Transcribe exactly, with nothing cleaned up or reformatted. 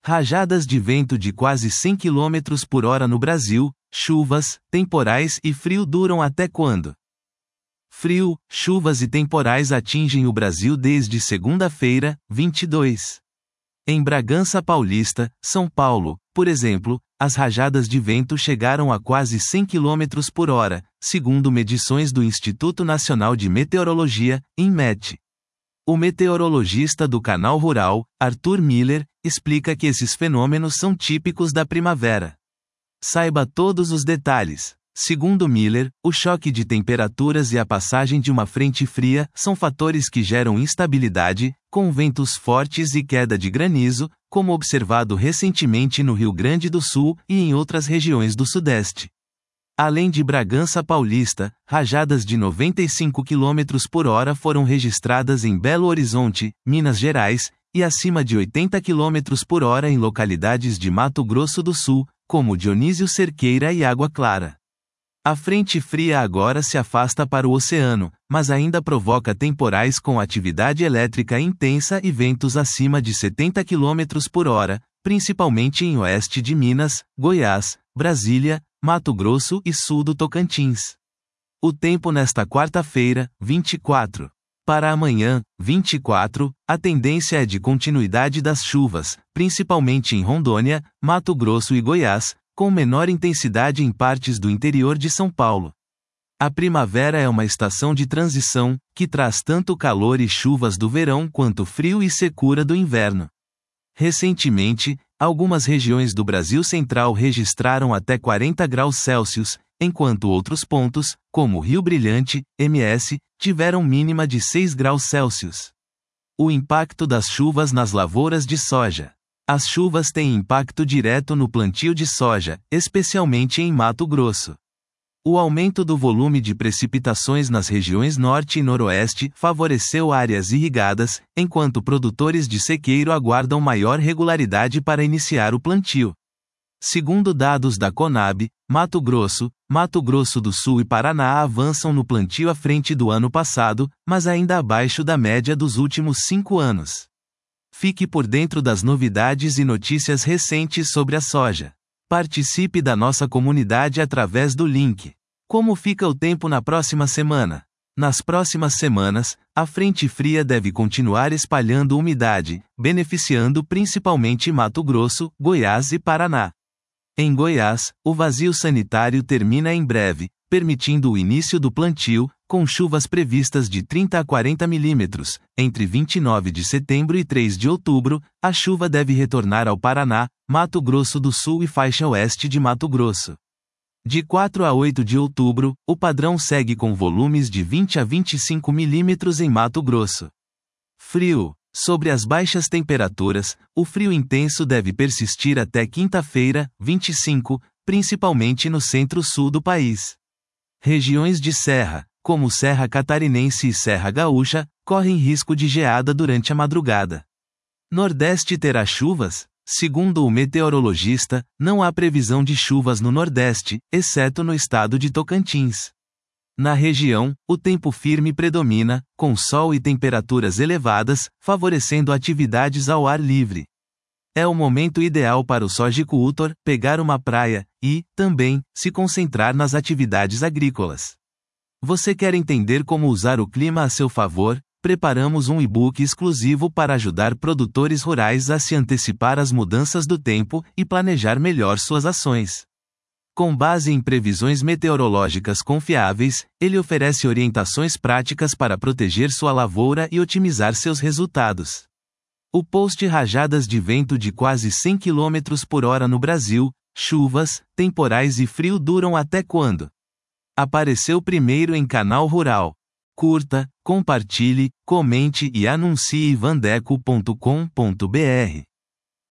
Rajadas de vento de quase cem quilômetros por hora no Brasil, chuvas, temporais e frio duram até quando? Frio, chuvas e temporais atingem o Brasil desde segunda-feira, vinte e dois. Em Bragança Paulista, São Paulo, por exemplo, as rajadas de vento chegaram a quase cem quilômetros por hora, segundo medições do Instituto Nacional de Meteorologia, INMET. O meteorologista do Canal Rural, Arthur Miller, explica que esses fenômenos são típicos da primavera. Saiba todos os detalhes. Segundo Miller, o choque de temperaturas e a passagem de uma frente fria são fatores que geram instabilidade, com ventos fortes e queda de granizo, como observado recentemente no Rio Grande do Sul e em outras regiões do Sudeste. Além de Bragança Paulista, rajadas de noventa e cinco quilômetros por hora foram registradas em Belo Horizonte, Minas Gerais, e acima de oitenta quilômetros por hora em localidades de Mato Grosso do Sul, como Dionísio Cerqueira e Água Clara. A frente fria agora se afasta para o oceano, mas ainda provoca temporais com atividade elétrica intensa e ventos acima de setenta quilômetros por hora, principalmente em oeste de Minas, Goiás, Brasília, Mato Grosso e sul do Tocantins. O tempo nesta quarta-feira, vinte e quatro. Para amanhã, vinte e quatro, a tendência é de continuidade das chuvas, principalmente em Rondônia, Mato Grosso e Goiás, com menor intensidade em partes do interior de São Paulo. A primavera é uma estação de transição, que traz tanto calor e chuvas do verão quanto frio e secura do inverno. Recentemente, algumas regiões do Brasil Central registraram até quarenta graus Celsius, enquanto outros pontos, como Rio Brilhante, M S, tiveram mínima de seis graus Celsius. O impacto das chuvas nas lavouras de soja. As chuvas têm impacto direto no plantio de soja, especialmente em Mato Grosso. O aumento do volume de precipitações nas regiões norte e noroeste favoreceu áreas irrigadas, enquanto produtores de sequeiro aguardam maior regularidade para iniciar o plantio. Segundo dados da Conab, Mato Grosso, Mato Grosso do Sul e Paraná avançam no plantio à frente do ano passado, mas ainda abaixo da média dos últimos cinco anos. Fique por dentro das novidades e notícias recentes sobre a soja. Participe da nossa comunidade através do link. Como fica o tempo na próxima semana? Nas próximas semanas, a frente fria deve continuar espalhando umidade, beneficiando principalmente Mato Grosso, Goiás e Paraná. Em Goiás, o vazio sanitário termina em breve, permitindo o início do plantio, com chuvas previstas de trinta a quarenta milímetros, entre vinte e nove de setembro e três de outubro, a chuva deve retornar ao Paraná, Mato Grosso do Sul e faixa oeste de Mato Grosso. De quatro a oito de outubro, o padrão segue com volumes de vinte a vinte e cinco milímetros em Mato Grosso. Frio. Sobre as baixas temperaturas, o frio intenso deve persistir até quinta-feira, vinte e cinco, principalmente no centro-sul do país. Regiões de serra, como Serra Catarinense e Serra Gaúcha, correm risco de geada durante a madrugada. Nordeste terá chuvas? Segundo o meteorologista, não há previsão de chuvas no Nordeste, exceto no estado de Tocantins. Na região, o tempo firme predomina, com sol e temperaturas elevadas, favorecendo atividades ao ar livre. É o momento ideal para o sojicultor pegar uma praia e, também, se concentrar nas atividades agrícolas. Você quer entender como usar o clima a seu favor? Preparamos um e-book exclusivo para ajudar produtores rurais a se antecipar às mudanças do tempo e planejar melhor suas ações. Com base em previsões meteorológicas confiáveis, ele oferece orientações práticas para proteger sua lavoura e otimizar seus resultados. O post Rajadas de vento de quase cem quilômetros por hora no Brasil, chuvas, temporais e frio duram até quando? Apareceu primeiro em Canal Rural. Curta, compartilhe, comente e anuncie vandeco ponto com ponto br.